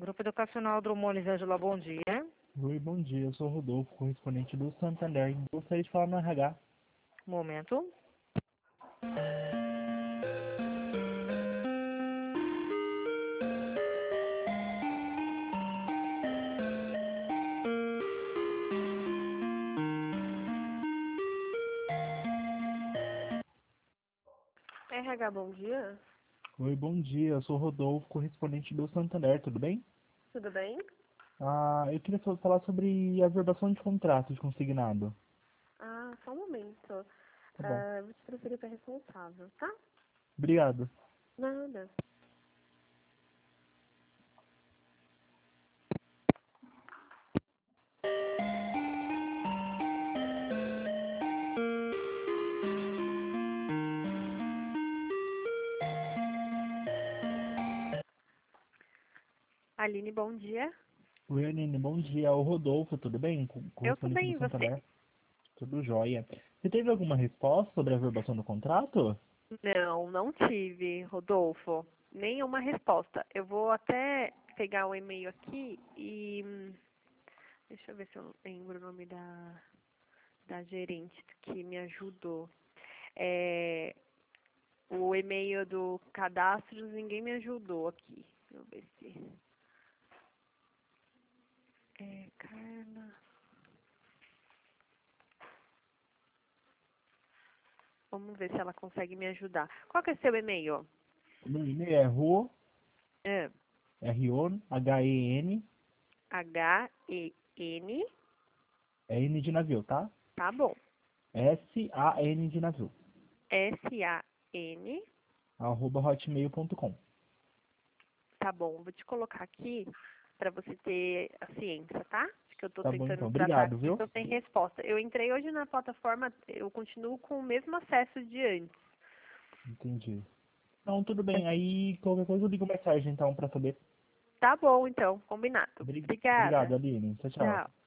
Grupo Educacional Drummond Elisângela, bom dia. Oi, bom dia. Eu sou o Rodolfo, correspondente do Santander. Gostaria de falar no RH. Um momento. RH, bom dia. Oi, bom dia. Eu sou o Rodolfo, correspondente do Santander. Tudo bem? Tudo bem? Eu queria falar sobre a verbação de contrato de consignado. Ah, só um momento. Tá bom. Vou te transferir para responsável, tá? Obrigado. Nada. Aline, bom dia. Oi, Aline, bom dia. É o Rodolfo, tudo bem? Eu tô Correspondente bem, do e você? Santander. Tudo jóia. Você teve alguma resposta sobre a verbação do contrato? Não, não tive, Rodolfo. Nenhuma resposta. Eu vou até pegar o e-mail aqui e... deixa eu ver se eu lembro o nome da gerente que me ajudou. É, o e-mail do cadastro, ninguém me ajudou aqui. Deixa eu ver se... Carla... Vamos ver se ela consegue me ajudar. Qual que é seu e-mail? O meu e-mail é ro, É, R-O, H-E-N, H-E-N, é N de navio, tá? tá bom. S-A-N de navio, S-A-N, @hotmail.com. tá bom. Vou te colocar aqui para você ter a ciência, tá? De que eu tô Tá bom, então. tentando tratar Obrigado, aqui, viu? tô sem resposta. Eu entrei hoje na plataforma, eu continuo com o mesmo acesso de antes. Entendi. Não, tudo bem. Aí, qualquer coisa eu ligo mais tarde, então, pra saber. Tá bom, então, combinado. Obrigado, Obrigada. Aline. Tchau, tchau. Tchau.